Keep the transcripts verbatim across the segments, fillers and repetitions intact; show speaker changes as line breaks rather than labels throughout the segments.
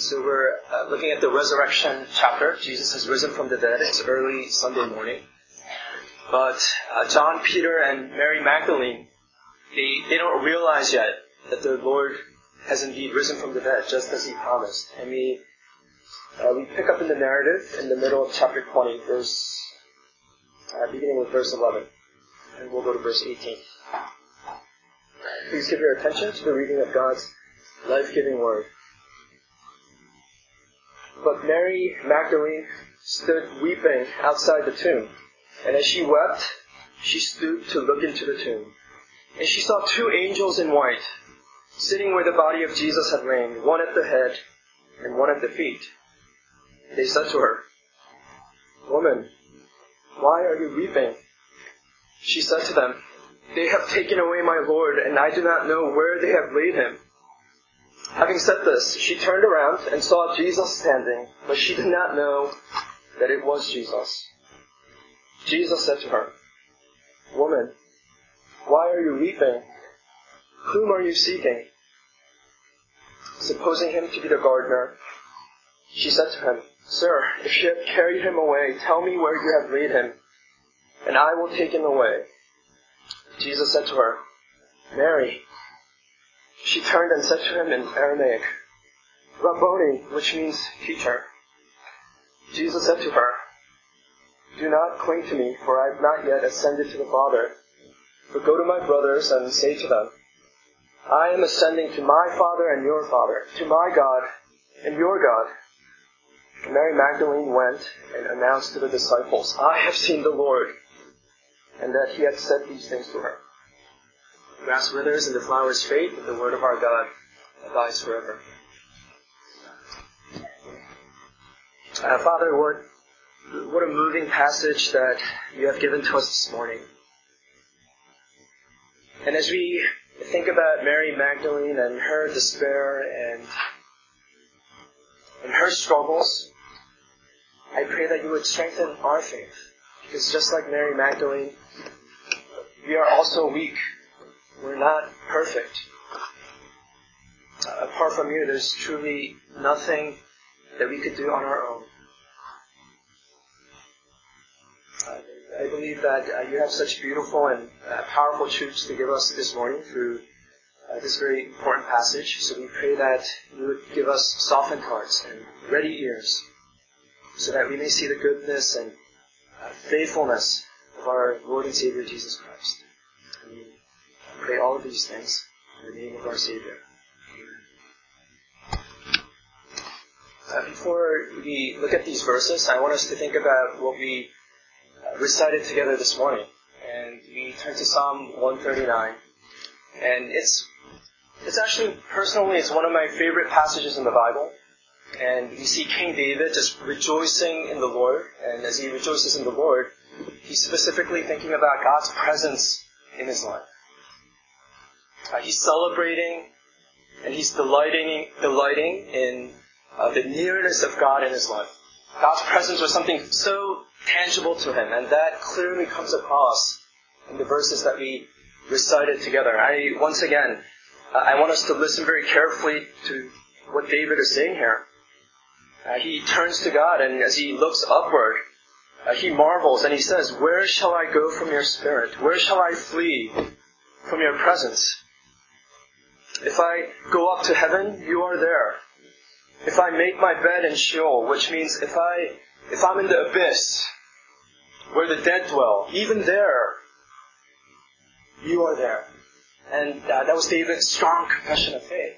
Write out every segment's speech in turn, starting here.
So we're uh, looking at the resurrection chapter. Jesus has risen from the dead. It's early Sunday morning. But uh, John, Peter, and Mary Magdalene, they, they don't realize yet that the Lord has indeed risen from the dead, just as He promised. And we uh, we pick up in the narrative in the middle of chapter twenty, verse uh, beginning with verse eleven. And we'll go to verse eighteen. Please give your attention to the reading of God's life-giving word. But Mary Magdalene stood weeping outside the tomb. And as she wept, she stooped to look into the tomb. And she saw two angels in white, sitting where the body of Jesus had lain, one at the head and one at the feet. They said to her, "Woman, why are you weeping?" She said to them, "They have taken away my Lord, and I do not know where they have laid Him." Having said this, she turned around and saw Jesus standing, but she did not know that it was Jesus. Jesus said to her, "Woman, why are you weeping? Whom are you seeking?" Supposing him to be the gardener, she said to him, "Sir, if you have carried him away, tell me where you have laid him, and I will take him away." Jesus said to her, "Mary." She turned and said to him in Aramaic, "Rabboni," which means teacher. Jesus said to her, "Do not cling to me, for I have not yet ascended to the Father. But go to my brothers and say to them, I am ascending to my Father and your Father, to my God and your God." And Mary Magdalene went and announced to the disciples, "I have seen the Lord," and that He had said these things to her. The grass withers and the flowers fade, but the word of our God abides forever. Uh, Father, what, what a moving passage that you have given to us this morning. And as we think about Mary Magdalene and her despair and, and her struggles, I pray that you would strengthen our faith. Because just like Mary Magdalene, we are also weak. We're not perfect. Uh, apart from you, there's truly nothing that we could do on our own. Uh, I believe that uh, you have such beautiful and uh, powerful truths to give us this morning through uh, this very important passage. So we pray that you would give us softened hearts and ready ears so that we may see the goodness and uh, faithfulness of our Lord and Savior Jesus Christ. And we pray all of these things in the name of our Savior. Uh, before we look at these verses, I want us to think about what we uh, recited together this morning. And we turn to Psalm one thirty-nine. And it's it's actually, personally, it's one of my favorite passages in the Bible. And we see King David just rejoicing in the Lord. And as he rejoices in the Lord, he's specifically thinking about God's presence in his life. Uh, he's celebrating and he's delighting, delighting in uh, the nearness of God in his life. God's presence was something so tangible to him, and that clearly comes across in the verses that we recited together. I once again, uh, I want us to listen very carefully to what David is saying here. Uh, he turns to God, and as he looks upward, uh, he marvels and he says, "Where shall I go from your spirit? Where shall I flee from your presence? If I go up to heaven, you are there. If I make my bed in Sheol," which means if I, if I'm in the abyss, where the dead dwell, even there, you are there. And uh, that was David's strong confession of faith.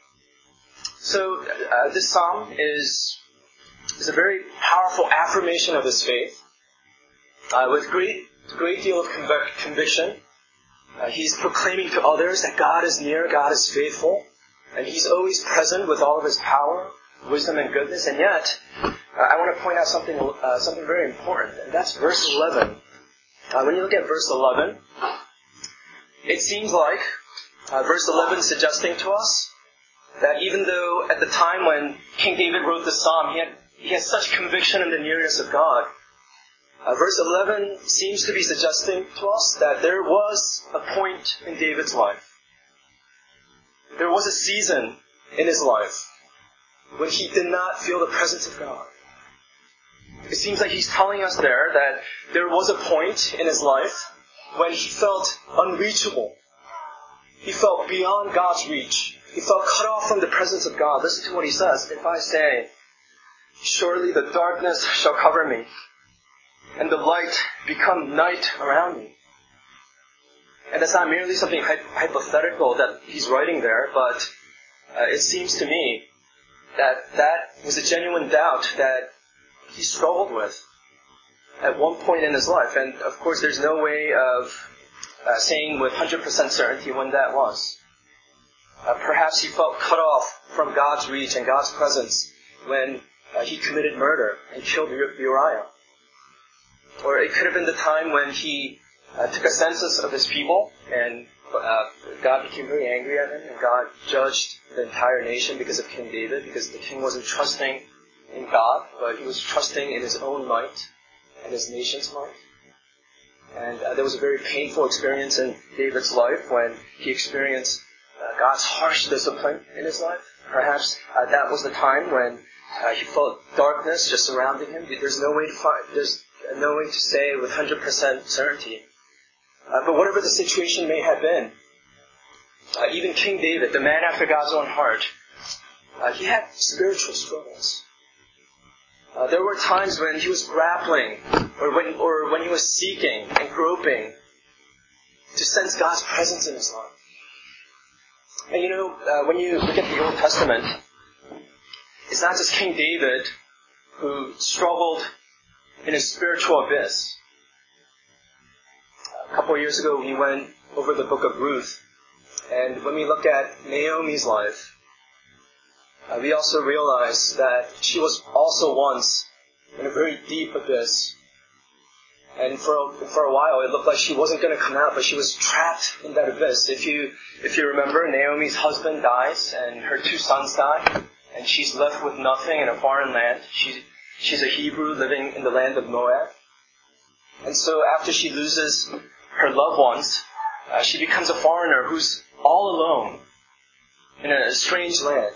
So uh, this psalm is, is a very powerful affirmation of his faith, uh, with great, great deal of convic- conviction. Uh, he's proclaiming to others that God is near, God is faithful, and He's always present with all of His power, wisdom, and goodness. And yet, uh, I want to point out something uh, something very important, and that's verse eleven. Uh, when you look at verse eleven, it seems like uh, verse eleven suggesting to us that even though at the time when King David wrote this psalm, he had, he had such conviction in the nearness of God, Uh, verse eleven seems to be suggesting to us that there was a point in David's life. There was a season in his life when he did not feel the presence of God. It seems like he's telling us there that there was a point in his life when he felt unreachable. He felt beyond God's reach. He felt cut off from the presence of God. Listen to what he says. If I say, surely the darkness shall cover me, and the light become night around me. And that's not merely something hypothetical that he's writing there, but uh, it seems to me that that was a genuine doubt that he struggled with at one point in his life. And of course, there's no way of uh, saying with one hundred percent certainty when that was. Uh, perhaps he felt cut off from God's reach and God's presence when uh, he committed murder and killed Uriah. Or it could have been the time when he uh, took a census of his people and uh, God became very angry at him and God judged the entire nation because of King David, because the king wasn't trusting in God, but he was trusting in his own might and his nation's might. And uh, there was a very painful experience in David's life when he experienced uh, God's harsh discipline in his life. Perhaps uh, that was the time when uh, he felt darkness just surrounding him. There's no way to find, there's no way to say with one hundred percent certainty. Uh, but whatever the situation may have been, uh, even King David, the man after God's own heart, uh, he had spiritual struggles. Uh, there were times when he was grappling, or when, or when he was seeking and groping to sense God's presence in his life. And you know, uh, when you look at the Old Testament, it's not just King David who struggled in a spiritual abyss. A couple of years ago, we went over the book of Ruth, and when we look at Naomi's life, Uh, we also realize that she was also once in a very deep abyss. And for a, for a while, it looked like she wasn't going to come out, but she was trapped in that abyss. If you if you remember, Naomi's husband dies, and her two sons die, and she's left with nothing in a foreign land. She, she's a Hebrew living in the land of Moab. And so after she loses her loved ones, uh, she becomes a foreigner who's all alone in a strange land.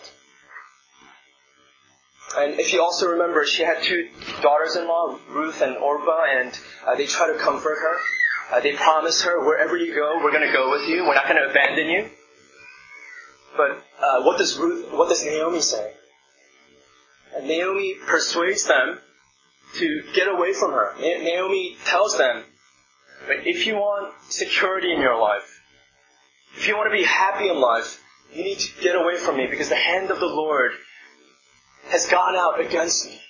And if you also remember, she had two daughters-in-law, Ruth and Orpah, and uh, they try to comfort her. Uh, they promise her, wherever you go, we're going to go with you. We're not going to abandon you. But uh, what does Ruth, what does Naomi say? And Naomi persuades them to get away from her. Na- Naomi tells them, if you want security in your life, if you want to be happy in life, you need to get away from me, because the hand of the Lord has gone out against me.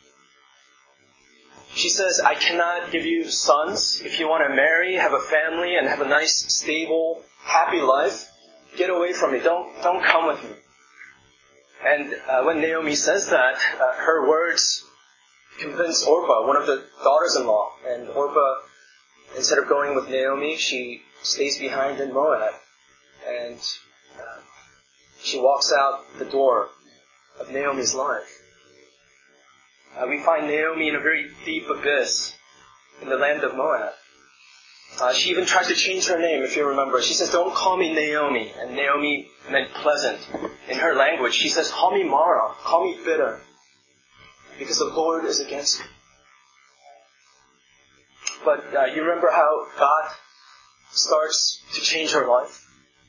She says, I cannot give you sons. If you want to marry, have a family, and have a nice, stable, happy life, get away from me. Don't, don't come with me. And uh, when Naomi says that, uh, her words convince Orpah, one of the daughters-in-law. And Orpah, instead of going with Naomi, she stays behind in Moab. And uh, she walks out the door of Naomi's life. Uh, we find Naomi in a very deep abyss in the land of Moab. Uh, she even tries to change her name, if you remember. She says, don't call me Naomi. And Naomi meant pleasant. In her language, she says, call me Mara. Call me bitter. Because the Lord is against me. But uh, you remember how God starts to change her life?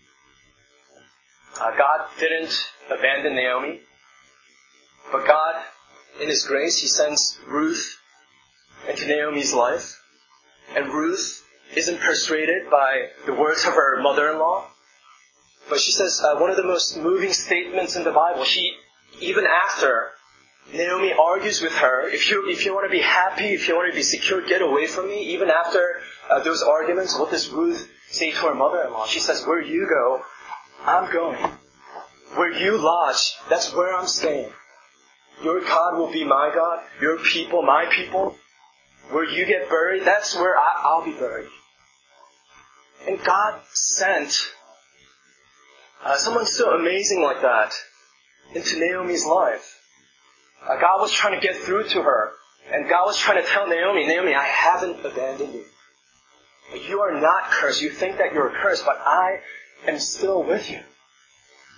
Uh, God didn't abandon Naomi. But God, in His grace, He sends Ruth into Naomi's life. And Ruth isn't persuaded by the words of her mother-in-law. But she says uh, one of the most moving statements in the Bible. She, even after Naomi argues with her, if you if you want to be happy, if you want to be secure, get away from me. Even after uh, those arguments, what does Ruth say to her mother-in-law? She says, where you go, I'm going. Where you lodge, that's where I'm staying. Your God will be my God. Your people, my people. Where you get buried, that's where I, I'll be buried. And God sent uh, someone so amazing like that into Naomi's life. Uh, God was trying to get through to her. And God was trying to tell Naomi, Naomi, I haven't abandoned you. You are not cursed. You think that you're cursed, but I am still with you.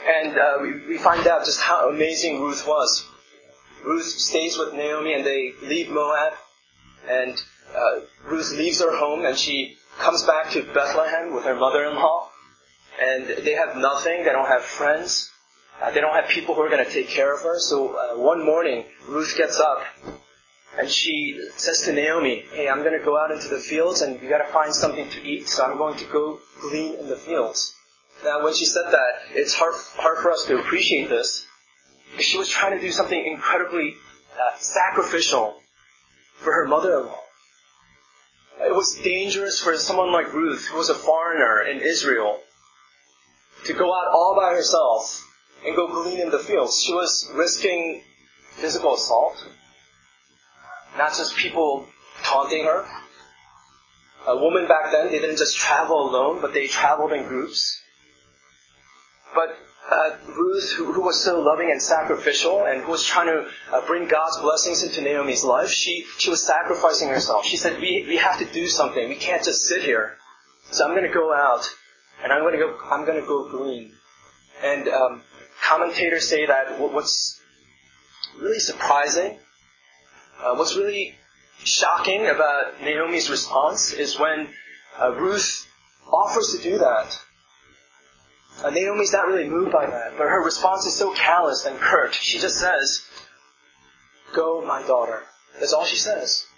And uh, we, we find out just how amazing Ruth was. Ruth stays with Naomi and they leave Moab. And uh, Ruth leaves her home and she comes back to Bethlehem with her mother-in-law. And they have nothing. They don't have friends. Uh, they don't have people who are going to take care of her. So uh, one morning, Ruth gets up and she says to Naomi, hey, I'm going to go out into the fields and you got to find something to eat. So I'm going to go glean in the fields. Now, when she said that, it's hard, hard for us to appreciate this. Because she was trying to do something incredibly uh, sacrificial for her mother-in-law. It was dangerous for someone like Ruth, who was a foreigner in Israel, to go out all by herself and go glean in the fields. She was risking physical assault. Not just people taunting her. A woman back then, they didn't just travel alone, but they traveled in groups. But uh, Ruth, who, who was so loving and sacrificial, and who was trying to uh, bring God's blessings into Naomi's life, she she was sacrificing herself. She said, "We we have to do something. We can't just sit here. So I'm going to go out, and I'm going to go. I'm going to go glean." And um, commentators say that what's really surprising, uh, what's really shocking about Naomi's response is when uh, Ruth offers to do that. Uh, Naomi's not really moved by that, but her response is so callous and curt. She just says, "Go, my daughter." That's all she says.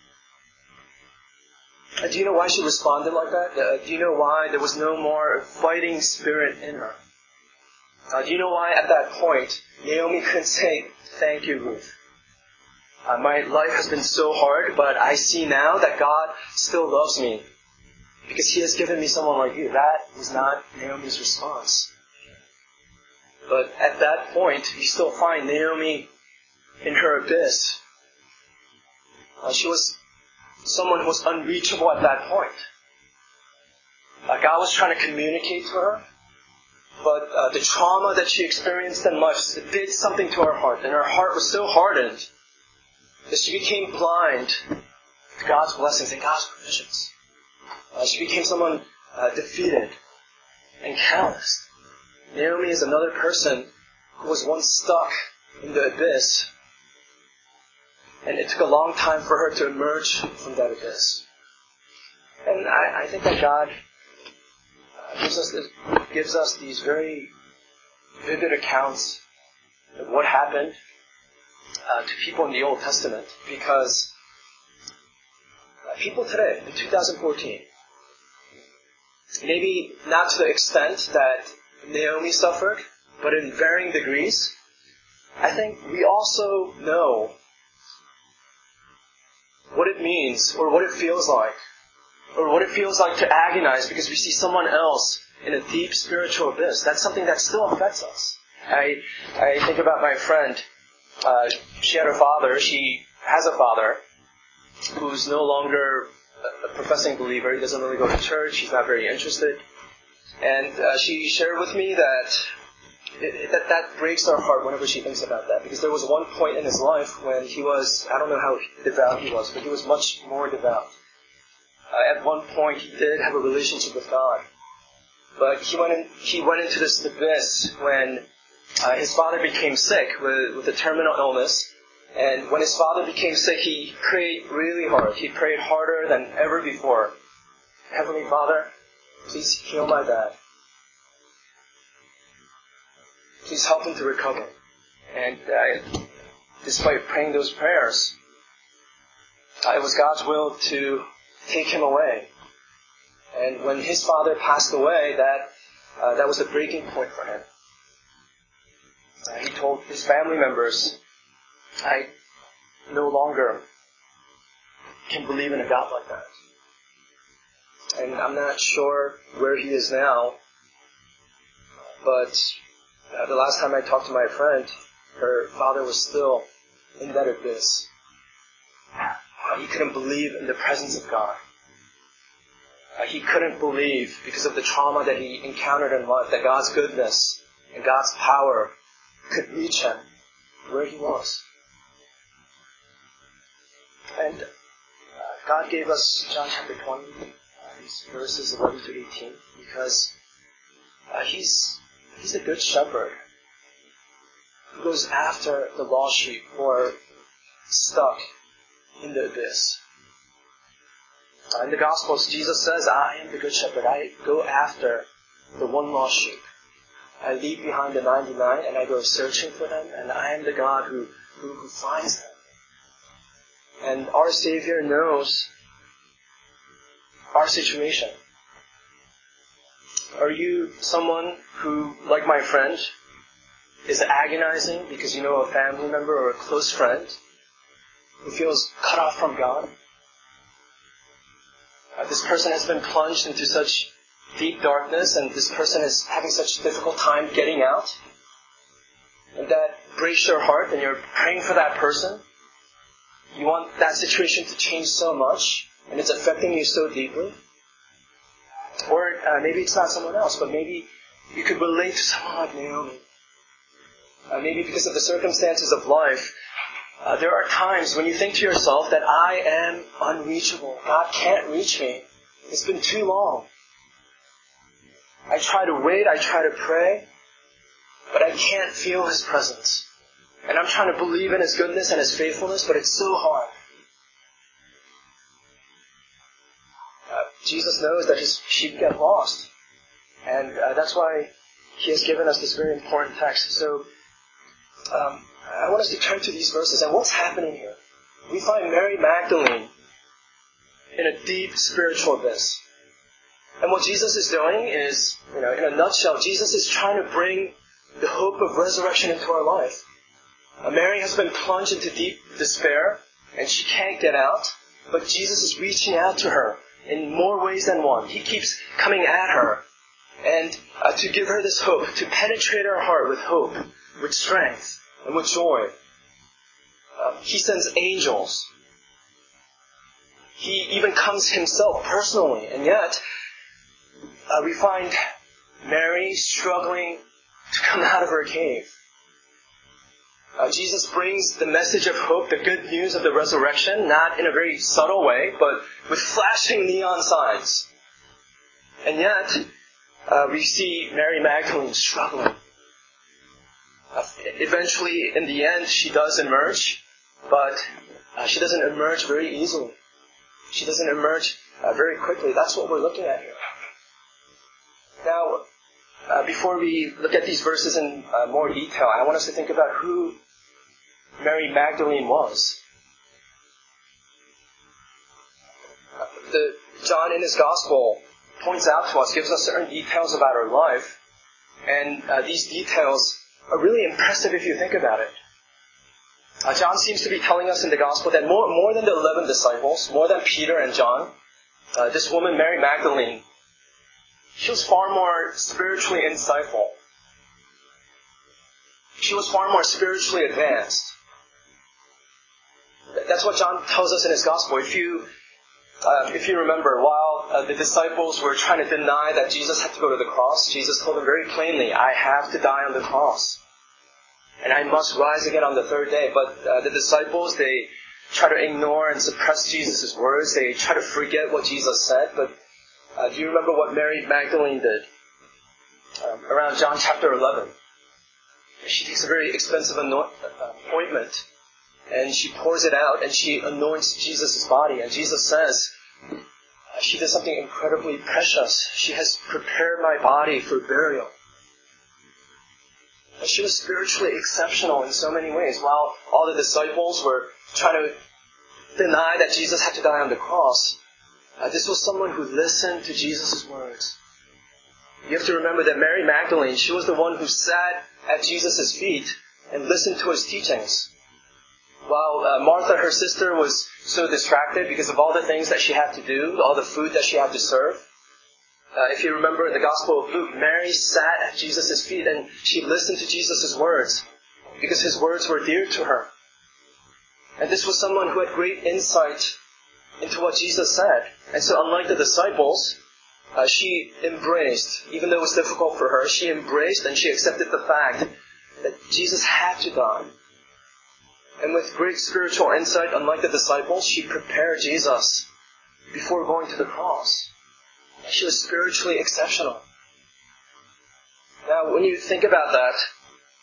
Uh, do you know why she responded like that? Uh, do you know why there was no more fighting spirit in her? Uh, do you know why at that point Naomi couldn't say, "Thank you, Ruth. Uh, my life has been so hard, but I see now that God still loves me because He has given me someone like you." That was not Naomi's response. But at that point, you still find Naomi in her abyss. Uh, she was someone who was unreachable at that point. Uh, God was trying to communicate to her, but uh, the trauma that she experienced in life did something to her heart, and her heart was so hardened that she became blind to God's blessings and God's provisions. Uh, she became someone uh, defeated and calloused. Naomi is another person who was once stuck in the abyss, and it took a long time for her to emerge from that abyss. And I, I think that God uh, gives us this, gives us these very vivid accounts of what happened uh, to people in the Old Testament, because uh, people today, in two thousand fourteen, maybe not to the extent that Naomi suffered, but in varying degrees, I think we also know what it means, or what it feels like, or what it feels like to agonize because we see someone else in a deep spiritual abyss. That's something that still affects us. I I think about my friend. Uh, she had a father, she has a father, who's no longer a professing believer. He doesn't really go to church. He's not very interested. And uh, she shared with me that, it, that that breaks her heart whenever she thinks about that. Because there was one point in his life when he was, I don't know how devout he was, but he was much more devout. Uh, at one point he did have a relationship with God. But he went in, he went into this abyss when uh, his father became sick with, with a terminal illness. And when his father became sick, he prayed really hard. He prayed harder than ever before. Heavenly Father, please heal my dad. Please help him to recover. And uh, despite praying those prayers, uh, it was God's will to take him away. And when his father passed away, that uh, that was a breaking point for him. Uh, he told his family members, "I no longer can believe in a God like that." And I'm not sure where he is now, but uh, the last time I talked to my friend, her father was still in that abyss. Uh, he couldn't believe in the presence of God. Uh, he couldn't believe, because of the trauma that he encountered in life, that God's goodness and God's power could reach him where he was. And uh, God gave us John chapter twenty, uh, these verses eleven to eighteen, because uh, he's he's a good shepherd. who goes after the lost sheep who are stuck in the abyss. Uh, in the Gospels, Jesus says, I am the good shepherd. I go after the one lost sheep. I leave behind the ninety-nine and I go searching for them, and I am the God who, who, who finds them. And our Savior knows our situation. Are you someone who, like my friend, is agonizing because you know a family member or a close friend who feels cut off from God? Uh, this person has been plunged into such deep darkness, and this person is having such a difficult time getting out. And that breaks your heart, and you're praying for that person. You want that situation to change so much, and it's affecting you so deeply. Or uh, maybe it's not someone else, but maybe you could relate to someone like Naomi. Uh, maybe because of the circumstances of life, uh, there are times when you think to yourself that I am unreachable. God can't reach me. It's been too long. I try to wait, I try to pray, but I can't feel His presence. And I'm trying to believe in His goodness and His faithfulness, but it's so hard. Uh, Jesus knows that His sheep get lost. And uh, that's why He has given us this very important text. So, um, I want us to turn to these verses. And what's happening here? We find Mary Magdalene in a deep spiritual abyss. And what Jesus is doing is, you know, in a nutshell, Jesus is trying to bring the hope of resurrection into our life. Uh, Mary has been plunged into deep despair, and she can't get out. But Jesus is reaching out to her in more ways than one. He keeps coming at her, and uh, to give her this hope, to penetrate her heart with hope, with strength, and with joy. Uh, he sends angels. He even comes Himself personally, and yet uh, we find Mary struggling to come out of her cave. Uh, Jesus brings the message of hope, the good news of the resurrection, not in a very subtle way, but with flashing neon signs. And yet, uh, we see Mary Magdalene struggling. Uh, eventually, in the end, she does emerge, but uh, she doesn't emerge very easily. She doesn't emerge uh, very quickly. That's what we're looking at here. Now, uh, before we look at these verses in uh, more detail, I want us to think about who Mary Magdalene was. Uh, the, John in his Gospel points out to us, gives us certain details about her life, and uh, these details are really impressive if you think about it. Uh, John seems to be telling us in the Gospel that more, more than the eleven disciples, more than Peter and John, uh, this woman, Mary Magdalene, she was far more spiritually insightful. She was far more spiritually advanced. That's what John tells us in his Gospel. If you, uh, if you remember, while uh, the disciples were trying to deny that Jesus had to go to the cross, Jesus told them very plainly, I have to die on the cross. And I must rise again on the third day. But uh, the disciples, they try to ignore and suppress Jesus' words. They try to forget what Jesus said. But uh, do you remember what Mary Magdalene did? Um, around John chapter eleven. She takes a very expensive anoint, uh, ointment, and she pours it out, and she anoints Jesus' body. And Jesus says, uh, she did something incredibly precious. She has prepared my body for burial. And she was spiritually exceptional in so many ways. While all the disciples were trying to deny that Jesus had to die on the cross, uh, this was someone who listened to Jesus' words. You have to remember that Mary Magdalene, she was the one who sat at Jesus' feet and listened to His teachings. While uh, Martha, her sister, was so distracted because of all the things that she had to do, all the food that she had to serve. Uh, if you remember in the Gospel of Luke, Mary sat at Jesus' feet and she listened to Jesus' words because His words were dear to her. And this was someone who had great insight into what Jesus said. And so unlike the disciples, uh, she embraced, even though it was difficult for her, she embraced and she accepted the fact that Jesus had to die. And with great spiritual insight, unlike the disciples, she prepared Jesus before going to the cross. She was spiritually exceptional. Now, when you think about that,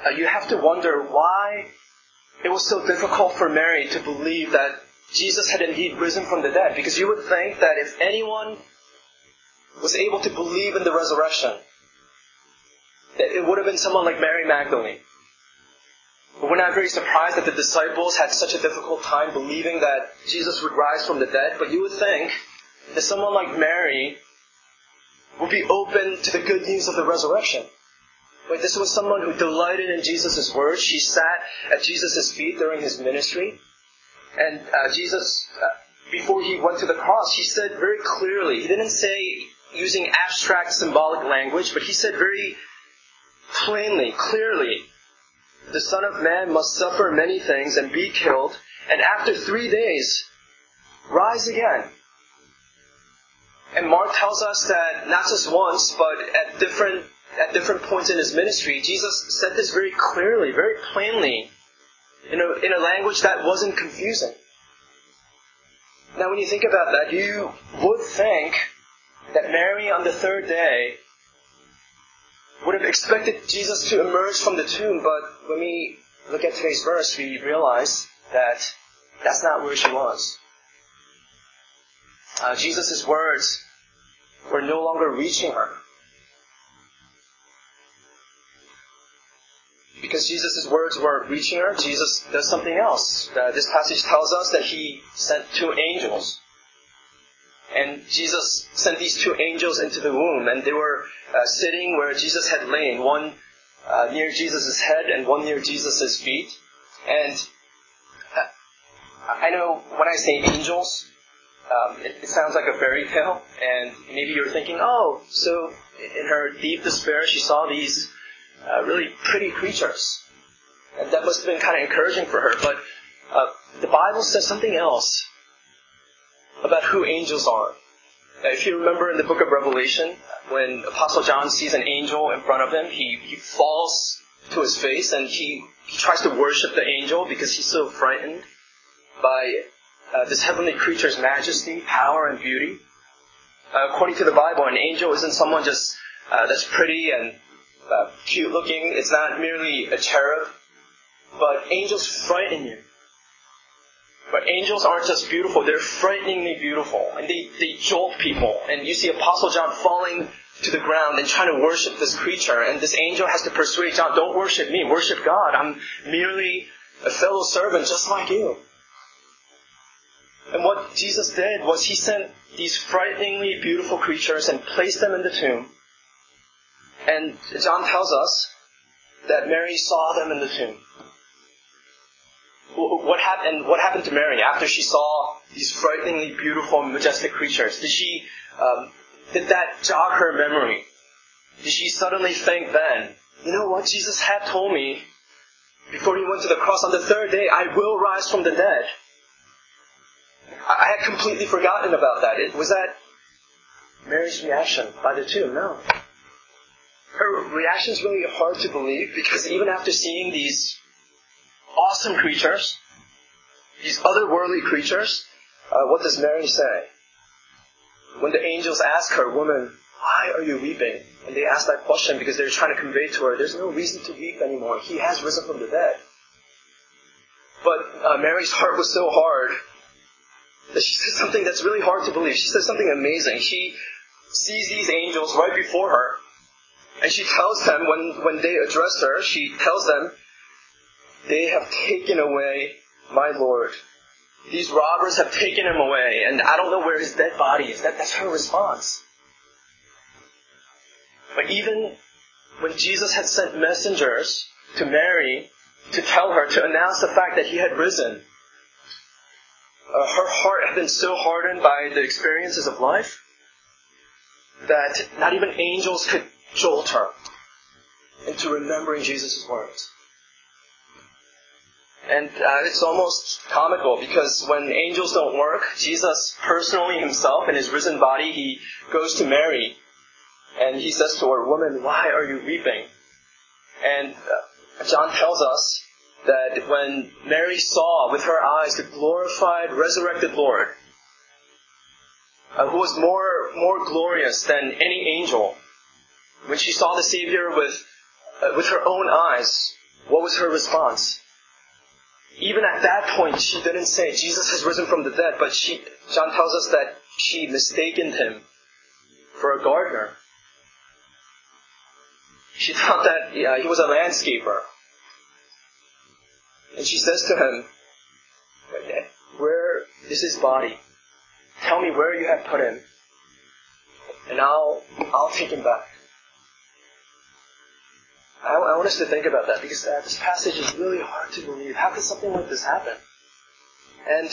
uh, you have to wonder why it was so difficult for Mary to believe that Jesus had indeed risen from the dead. Because you would think that if anyone was able to believe in the resurrection, that it would have been someone like Mary Magdalene. But we're not very surprised that the disciples had such a difficult time believing that Jesus would rise from the dead. But you would think that someone like Mary would be open to the good news of the resurrection. Right? This was someone who delighted in Jesus' words. She sat at Jesus' feet during his ministry. And uh, Jesus, uh, before he went to the cross, he said very clearly, he didn't say using abstract symbolic language, but he said very plainly, clearly, the Son of Man must suffer many things and be killed, and after three days, rise again. And Mark tells us that not just once, but at different at different points in his ministry, Jesus said this very clearly, very plainly, in a, in a language that wasn't confusing. Now when you think about that, you would think that Mary on the third day would have expected Jesus to emerge from the tomb, but when we look at today's verse, we realize that that's not where she was. Uh, Jesus' words were no longer reaching her. Because Jesus' words weren't reaching her, Jesus does something else. Uh, this passage tells us that he sent two angels. And Jesus sent these two angels into the womb, and they were uh, sitting where Jesus had lain, one uh, near Jesus' head and one near Jesus' feet. And uh, I know when I say angels, um, it, it sounds like a fairy tale, and maybe you're thinking, oh, so in her deep despair she saw these uh, really pretty creatures. And that must have been kind of encouraging for her. But uh, the Bible says something else about who angels are. Now, if you remember in the book of Revelation, when Apostle John sees an angel in front of him, he, he falls to his face and he, he tries to worship the angel because he's so frightened by uh, this heavenly creature's majesty, power, and beauty. Uh, according to the Bible, an angel isn't someone just uh, that's pretty and uh, cute looking. It's not merely a cherub, but angels frighten you. But angels aren't just beautiful, they're frighteningly beautiful. And they, they jolt people. And you see Apostle John falling to the ground and trying to worship this creature. And this angel has to persuade John, don't worship me, worship God. I'm merely a fellow servant just like you. And what Jesus did was he sent these frighteningly beautiful creatures and placed them in the tomb. And John tells us that Mary saw them in the tomb. What happened? What happened to Mary after she saw these frighteningly beautiful, majestic creatures? Did she? Um, did that jog her memory? Did she suddenly think then, you know what? Jesus had told me before he went to the cross on the third day, I will rise from the dead. I had completely forgotten about that. It, was that Mary's reaction by the tomb? No. Her reaction is really hard to believe because even after seeing these awesome creatures, these otherworldly creatures, uh, what does Mary say? When the angels ask her, woman, why are you weeping? And they ask that question because they're trying to convey to her, there's no reason to weep anymore. He has risen from the dead. But uh, Mary's heart was so hard that she says something that's really hard to believe. She says something amazing. She sees these angels right before her, and she tells them, when, when they address her, she tells them, they have taken away my Lord. These robbers have taken him away, and I don't know where his dead body is. That, that's her response. But even when Jesus had sent messengers to Mary to tell her, to announce the fact that he had risen, uh, her heart had been so hardened by the experiences of life that not even angels could jolt her into remembering Jesus' words. And uh, it's almost comical because when angels don't work, Jesus personally himself in his risen body, he goes to Mary and he says to her, woman, why are you weeping? And uh, John tells us that when Mary saw with her eyes the glorified, resurrected Lord, uh, who was more, more glorious than any angel, when she saw the Savior with, uh, with her own eyes, what was her response? Even at that point, she didn't say, Jesus has risen from the dead, but she, John tells us that she mistaken him for a gardener. She thought that yeah, he was a landscaper. And she says to him, where is his body? Tell me where you have put him, and I'll, I'll take him back. I, I want us to think about that, because uh, this passage is really hard to believe. How could something like this happen? And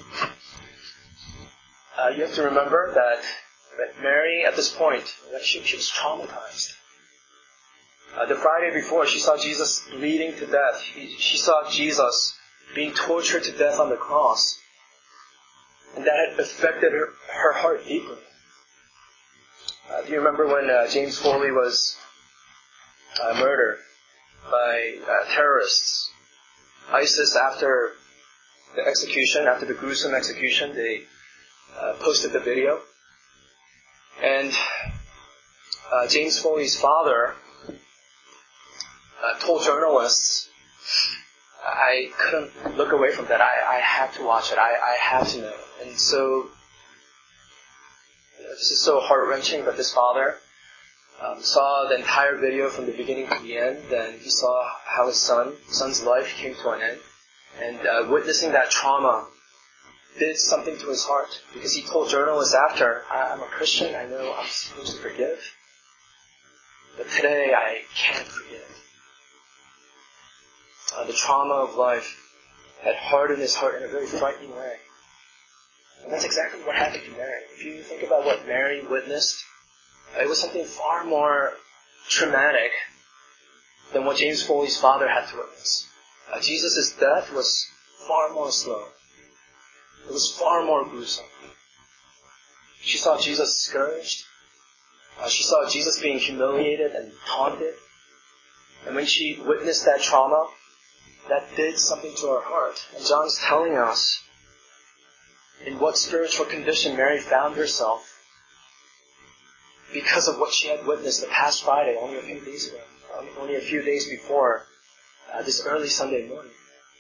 uh, you have to remember that, that Mary, at this point, she, she was traumatized. Uh, the Friday before, she saw Jesus bleeding to death. She, she saw Jesus being tortured to death on the cross. And that had affected her, her heart deeply. Uh, do you remember when uh, James Foley was uh, murdered by uh, terrorists? ISIS, after the execution, after the gruesome execution, they uh, posted the video. And uh, James Foley's father Uh, told journalists, I couldn't look away from that. I, I had to watch it. I, I had to know. And so, you know, this is so heart-wrenching, but this father um, saw the entire video from the beginning to the end, and he saw how his son, son's life came to an end. And uh, witnessing that trauma did something to his heart, because he told journalists after, I'm a Christian, I know I'm supposed to forgive, but today I can't forgive. Uh, the trauma of life had hardened his heart in a very frightening way. And that's exactly what happened to Mary. If you think about what Mary witnessed, uh, it was something far more traumatic than what James Foley's father had to witness. Uh, Jesus' death was far more slow. It was far more gruesome. She saw Jesus scourged. Uh, she saw Jesus being humiliated and taunted. And when she witnessed that trauma, that did something to her heart. And John's telling us in what spiritual condition Mary found herself because of what she had witnessed the past Friday, only a few days ago, only a few days before uh, this early Sunday morning.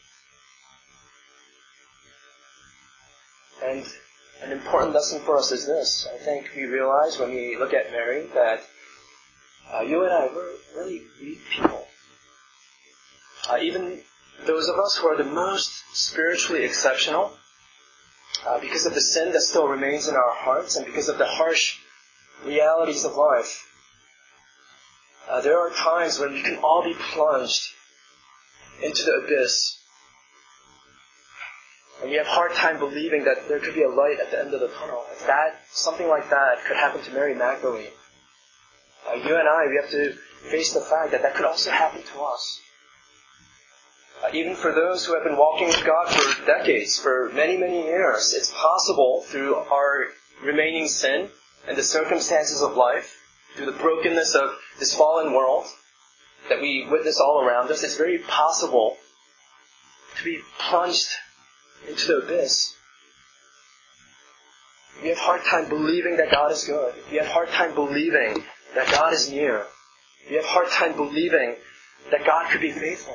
And an important lesson for us is this. I think we realize when we look at Mary that uh, you and I, we're really weak people. Uh, even those of us who are the most spiritually exceptional, uh, because of the sin that still remains in our hearts and because of the harsh realities of life, uh, there are times when we can all be plunged into the abyss. And we have a hard time believing that there could be a light at the end of the tunnel. If that, something like that could happen to Mary Magdalene, uh, you and I, we have to face the fact that that could also happen to us. Uh, even for those who have been walking with God for decades, for many, many years, it's possible through our remaining sin and the circumstances of life, through the brokenness of this fallen world that we witness all around us, it's very possible to be plunged into the abyss. We have a hard time believing that God is good. We have a hard time believing that God is near. We have a hard time believing that God could be faithful.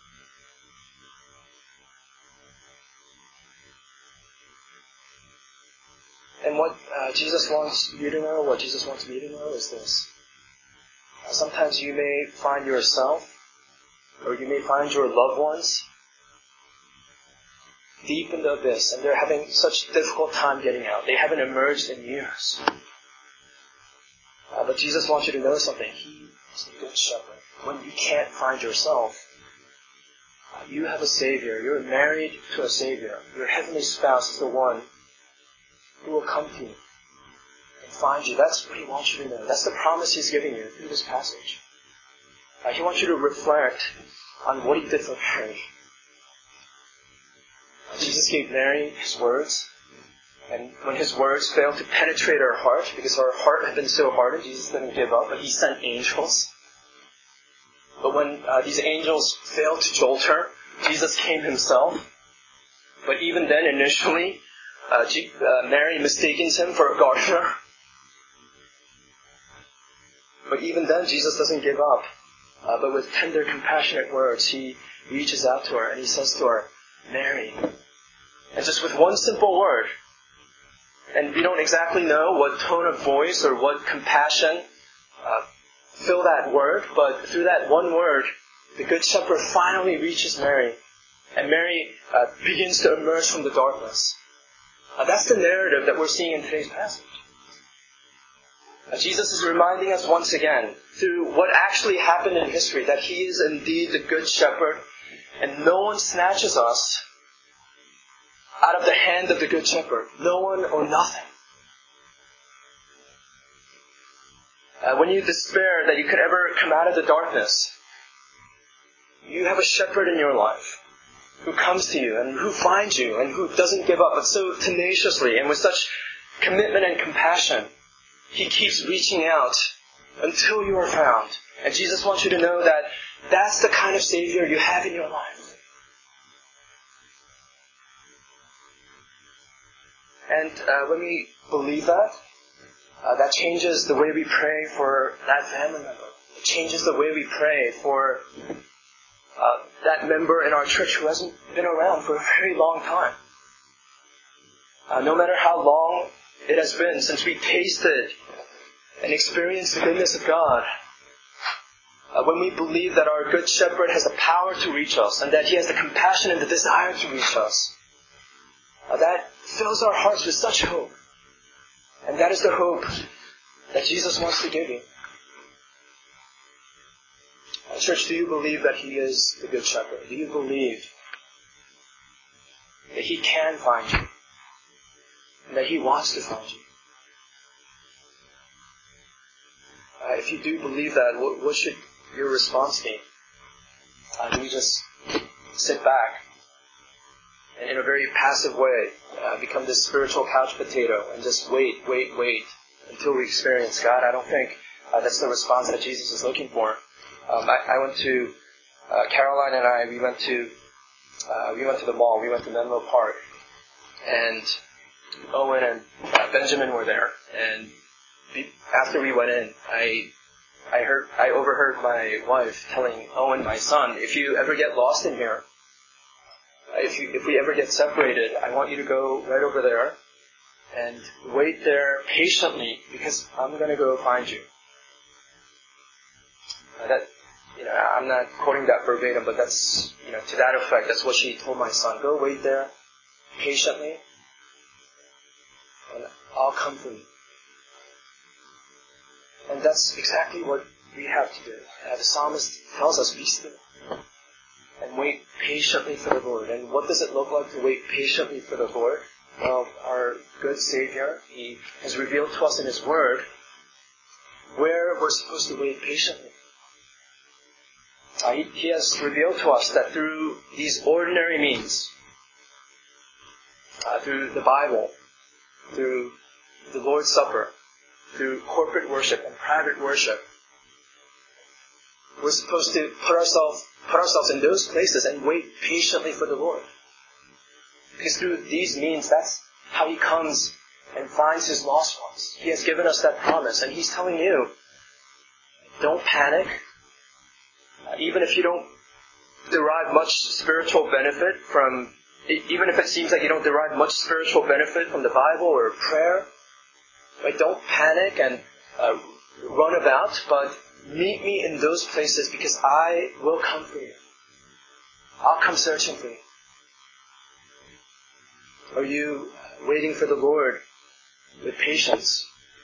And what uh, Jesus wants you to know, what Jesus wants me to know is this. Uh, sometimes you may find yourself, or you may find your loved ones deep in the abyss, and they're having such difficult time getting out. They haven't emerged in years. Uh, but Jesus wants you to know something. He is the good shepherd. When you can't find yourself, uh, you have a Savior. You're married to a Savior. Your heavenly spouse is the one who will come to you and find you. That's what He wants you to know. That's the promise He's giving you through this passage. Uh, he wants you to reflect on what He did for Mary. Uh, Jesus gave Mary His words, and when His words failed to penetrate her heart, because her heart had been so hardened, Jesus didn't give up, but He sent angels. But when uh, these angels failed to jolt her, Jesus came Himself. But even then, initially, Uh, G- uh, Mary mistakes Him for a gardener. But even then, Jesus doesn't give up Uh, but with tender, compassionate words, He reaches out to her and He says to her, Mary. And just with one simple word, and we don't exactly know what tone of voice or what compassion uh, fill that word, but through that one word, the Good Shepherd finally reaches Mary, and Mary uh, begins to emerge from the darkness. Uh, that's the narrative that we're seeing in today's passage. Uh, Jesus is reminding us once again, through what actually happened in history, that He is indeed the Good Shepherd, and no one snatches us out of the hand of the Good Shepherd. No one or nothing. Uh, when you despair that you could ever come out of the darkness, you have a shepherd in your life who comes to you and who finds you and who doesn't give up, but so tenaciously and with such commitment and compassion, He keeps reaching out until you are found. And Jesus wants you to know that that's the kind of Savior you have in your life. And uh, when we believe that, uh, that changes the way we pray for that family member. It changes the way we pray for uh, that member in our church who hasn't been around for a very long time. Uh, no matter how long it has been since we tasted and experienced the goodness of God, uh, when we believe that our Good Shepherd has the power to reach us and that He has the compassion and the desire to reach us, uh, that fills our hearts with such hope. And that is the hope that Jesus wants to give you. Uh, church, do you believe that He is the Good Shepherd? Do you believe that He can find you? And that He wants to find you? Uh, if you do believe that, what, what should your response be? Uh, do you just sit back and in a very passive way uh, become this spiritual couch potato and just wait, wait, wait until we experience God? I don't think uh, that's the response that Jesus is looking for. Um, I, I went to uh, Caroline and I. We went to uh, we went to the mall. We went to Menlo Park, and Owen and uh, Benjamin were there. And be, after we went in, I I heard I overheard my wife telling Owen, my son, if you ever get lost in here, If you, if we ever get separated, I want you to go right over there and wait there patiently because I'm going to go find you. Uh, that, you know, I'm not quoting that verbatim, but that's, you know, to that effect. That's what she told my son. Go wait there patiently, and I'll come for you. And that's exactly what we have to do. Uh, the psalmist tells us, be still and wait patiently for the Lord. And what does it look like to wait patiently for the Lord? Well, our good Savior, He has revealed to us in His Word where we're supposed to wait patiently. Uh, he, he has revealed to us that through these ordinary means, uh, through the Bible, through the Lord's Supper, through corporate worship and private worship, we're supposed to put ourselves put ourselves in those places and wait patiently for the Lord. Because through these means, that's how He comes and finds His lost ones. He has given us that promise, and He's telling you, don't panic. Uh, even if you don't derive much spiritual benefit from, even if it seems like you don't derive much spiritual benefit from the Bible or prayer, right? Don't panic and uh, run about, but meet me in those places because I will come for you. I'll come searching for you. Are you waiting for the Lord with patience?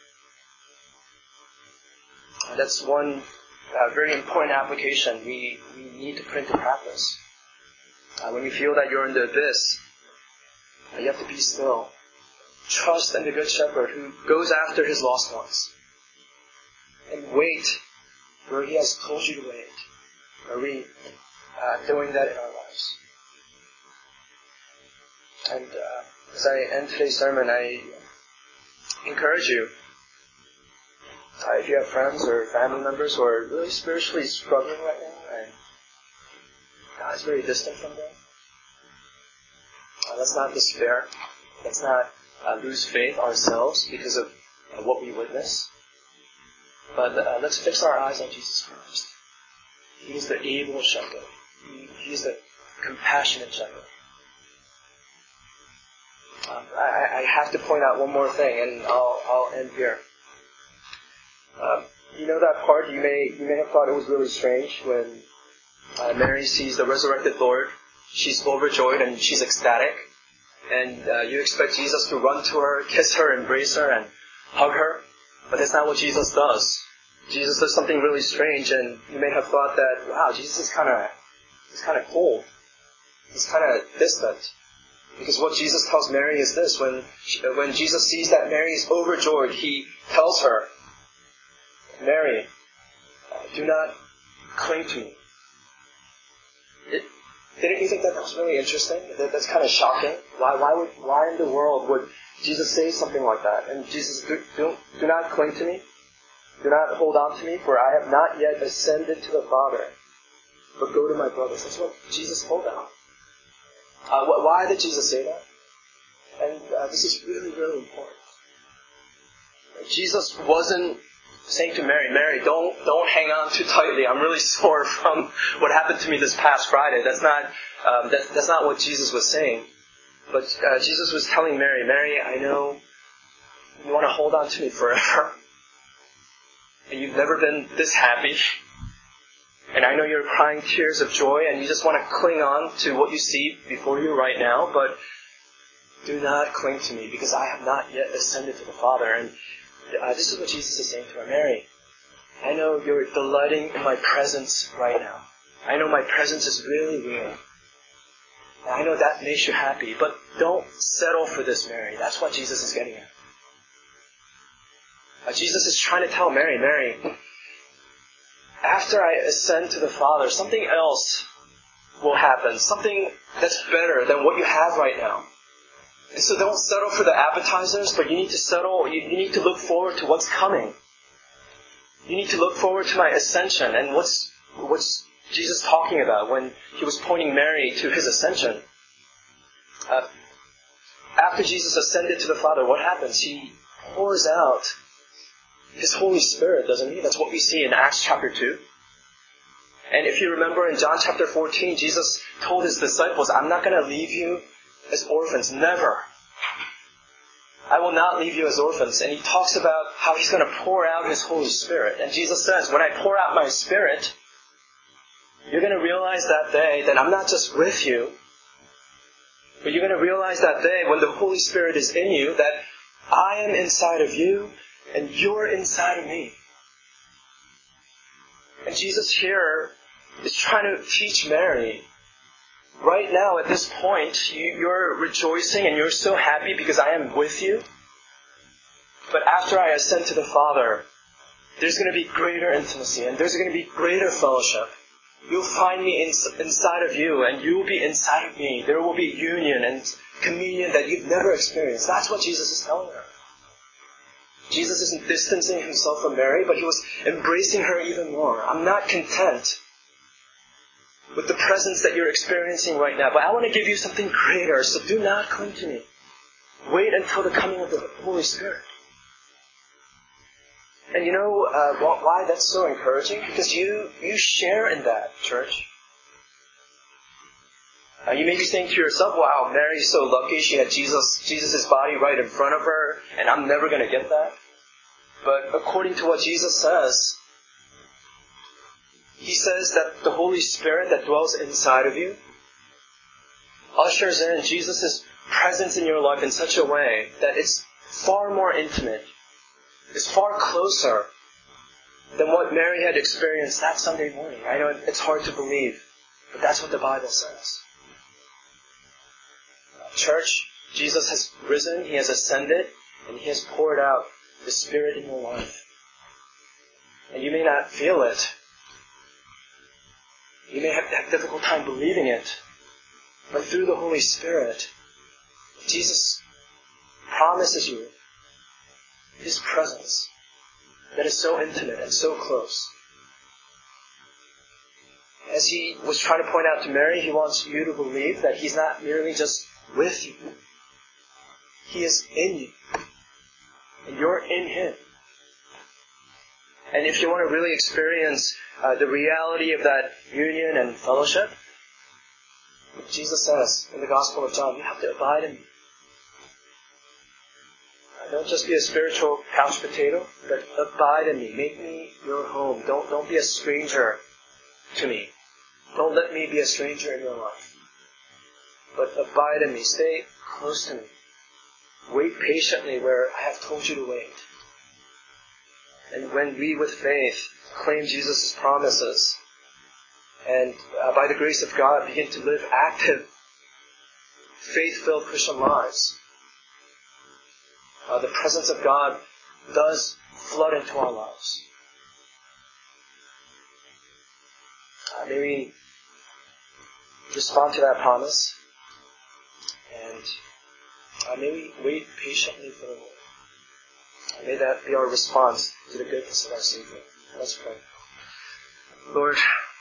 That's one uh, very important application we, we need to put into practice. Uh, when you feel that you're in the abyss, uh, you have to be still. Trust in the Good Shepherd who goes after His lost ones. And wait where He has told you to wait. Are we uh, doing that in our lives? And uh, as I end today's sermon, I encourage you, uh, if you have friends or family members who are really spiritually struggling right now, and God is very distant from them, uh, let's not despair. Let's not uh, lose faith ourselves because of uh, what we witness. But uh, let's fix our eyes on Jesus Christ. He is the able shepherd. He, he is the compassionate shepherd. Um, I, I have to point out one more thing, and I'll, I'll end here. Um, you know that part? You may you may have thought it was really strange when uh, Mary sees the resurrected Lord. She's overjoyed and she's ecstatic, and uh, you expect Jesus to run to her, kiss her, embrace her, and hug her. But that's not what Jesus does. Jesus does something really strange, and you may have thought that, wow, Jesus is kind of he's kind of cold. He's kind of distant. Because what Jesus tells Mary is this: when she, when Jesus sees that Mary is overjoyed, he tells her, Mary, do not cling to me. It, didn't you think that was really interesting? That, that's kind of shocking. Why, why, would, why in the world would Jesus say something like that? And Jesus, do, do, do not cling to me. Do not hold on to me, for I have not yet ascended to the Father. But go to my brothers. That's what Jesus told them. Uh, wh- why did Jesus say that? And uh, this is really, really important. Jesus wasn't saying to Mary, Mary, don't don't hang on too tightly. I'm really sore from what happened to me this past Friday. That's not um, that, that's not what Jesus was saying. But uh, Jesus was telling Mary, Mary, I know you want to hold on to me forever. And you've never been this happy. And I know you're crying tears of joy and you just want to cling on to what you see before you right now. But do not cling to me because I have not yet ascended to the Father. And Uh, this is what Jesus is saying to her. Mary, I know you're delighting in my presence right now. I know my presence is really real. And I know that makes you happy. But don't settle for this, Mary. That's what Jesus is getting at. Uh, Jesus is trying to tell Mary, Mary, after I ascend to the Father, something else will happen. Something that's better than what you have right now. And so don't settle for the appetizers, but you need to settle, you, you need to look forward to what's coming. You need to look forward to my ascension. And what's, what's Jesus talking about when he was pointing Mary to his ascension? Uh, after Jesus ascended to the Father, what happens? He pours out his Holy Spirit, doesn't he? That's what we see in Acts chapter two. And if you remember in John chapter fourteen, Jesus told his disciples, I'm not going to leave you as orphans. Never. I will not leave you as orphans. And he talks about how he's going to pour out his Holy Spirit. And Jesus says, when I pour out my Spirit, you're going to realize that day that I'm not just with you, but you're going to realize that day when the Holy Spirit is in you that I am inside of you and you're inside of me. And Jesus here is trying to teach Mary, right now, at this point, you, you're rejoicing and you're so happy because I am with you. But after I ascend to the Father, there's going to be greater intimacy and there's going to be greater fellowship. You'll find me in, inside of you and you will be inside of me. There will be union and communion that you've never experienced. That's what Jesus is telling her. Jesus isn't distancing himself from Mary, but he was embracing her even more. I'm not content with the presence that you're experiencing right now. But I want to give you something greater, so do not cling to me. Wait until the coming of the Holy Spirit. And you know uh, why that's so encouraging? Because you, you share in that, church. Uh, you may be saying to yourself, wow, Mary's so lucky. She had Jesus, Jesus' body right in front of her, and I'm never going to get that. But according to what Jesus says, he says that the Holy Spirit that dwells inside of you ushers in Jesus' presence in your life in such a way that it's far more intimate. It's far closer than what Mary had experienced that Sunday morning. I know it's hard to believe, but that's what the Bible says. Church, Jesus has risen, he has ascended, and he has poured out the Spirit in your life. And you may not feel it. You may have a difficult time believing it. But through the Holy Spirit, Jesus promises you his presence that is so intimate and so close. As he was trying to point out to Mary, he wants you to believe that he's not merely just with you. He is in you. And you're in him. And if you want to really experience uh, the reality of that union and fellowship, Jesus says in the Gospel of John, you have to abide in me. Don't just be a spiritual couch potato, but abide in me. Make me your home. Don't, don't be a stranger to me. Don't let me be a stranger in your life. But abide in me. Stay close to me. Wait patiently where I have told you to wait. And when we, with faith, claim Jesus' promises, and uh, by the grace of God, begin to live active, faith-filled Christian lives, uh, the presence of God does flood into our lives. Uh, may we respond to that promise, and uh, may we wait patiently for the Lord. And may that be our response to the goodness of our Savior. Let's pray. Lord,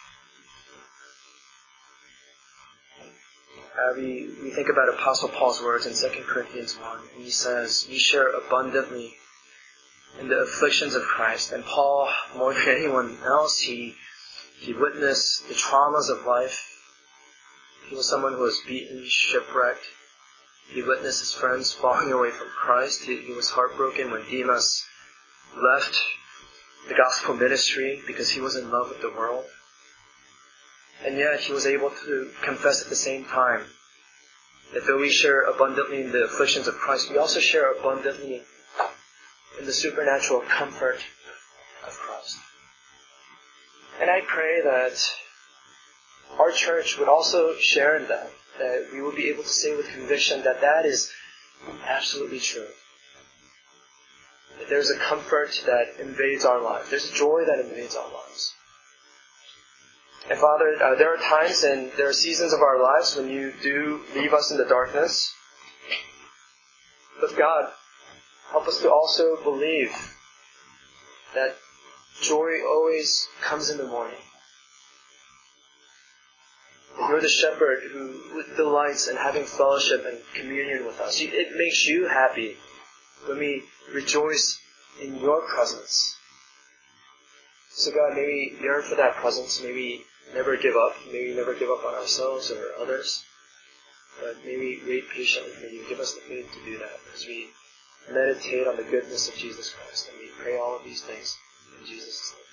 uh, we, we think about Apostle Paul's words in Second Corinthians one, and he says, we share abundantly in the afflictions of Christ. And Paul, more than anyone else, he, he witnessed the traumas of life. He was someone who was beaten, shipwrecked. He witnessed his friends falling away from Christ. He, he was heartbroken when Demas left the gospel ministry because he was in love with the world. And yet he was able to confess at the same time that though we share abundantly in the afflictions of Christ, we also share abundantly in the supernatural comfort of Christ. And I pray that our church would also share in that. That we will be able to say with conviction that that is absolutely true. That there's a comfort that invades our lives. There's a joy that invades our lives. And Father, uh, there are times and there are seasons of our lives when you do leave us in the darkness. But God, help us to also believe that joy always comes in the morning. You're the shepherd who delights in having fellowship and communion with us. It makes you happy when we rejoice in your presence. So God, may we yearn for that presence. May we never give up. May we never give up on ourselves or others. But may we wait patiently for you. Give us the faith to do that as we meditate on the goodness of Jesus Christ. And we pray all of these things in Jesus' name.